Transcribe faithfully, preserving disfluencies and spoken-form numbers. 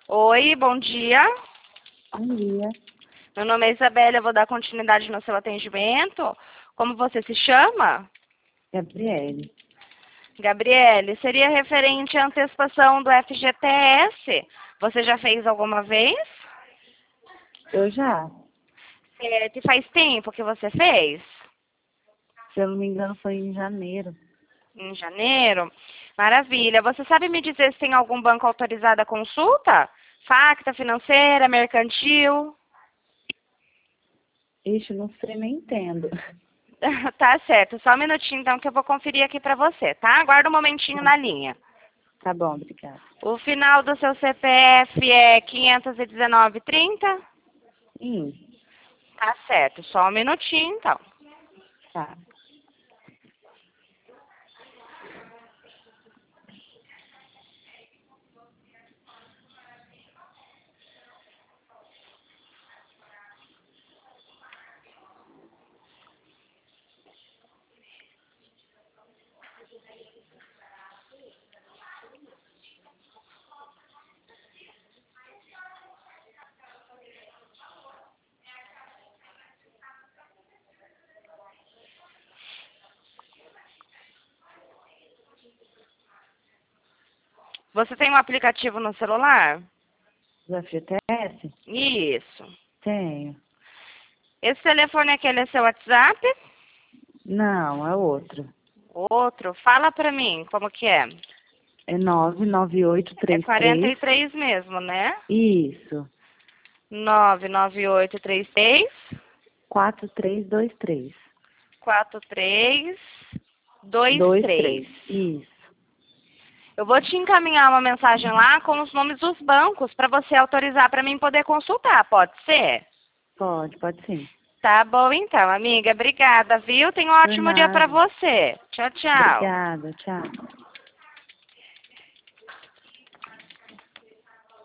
Oi, bom dia. Bom dia, Meu nome é Isabela, eu vou dar continuidade no seu atendimento. Como você se chama? Gabriele. Gabriele, seria referente à antecipação do F G T S. Você já fez alguma vez? Eu já, É, que faz tempo que você fez? se eu não me engano, foi em janeiro. Em janeiro? Maravilha. Você sabe me dizer se tem algum banco autorizado a consulta? Facta, financeira, mercantil? Ixi, não sei, nem entendo. Tá certo. Só um minutinho então que eu vou conferir aqui pra você, tá? Aguarda um momentinho na linha. Tá bom, obrigada. O final do seu C P F é quinhentos e dezenove trinta? Sim, Tá certo. Só um minutinho então. tá. Você tem um aplicativo no celular? Do F G T S? Isso. Tenho. Esse telefone aqui ele é seu WhatsApp? Não, é outro. Outro? Fala pra mim como que é. É nove nove oito É três quarenta três. e três mesmo, né? Isso, nove nove oito três três quatro três dois três. quatro três dois Dois três. três. Isso. Eu vou te encaminhar uma mensagem lá com os nomes dos bancos para você autorizar para mim poder consultar, pode ser? Pode, pode sim. Tá bom então, amiga. Obrigada, viu? Tenha um Por ótimo dia para nada. você. Tchau, tchau. Obrigada, tchau.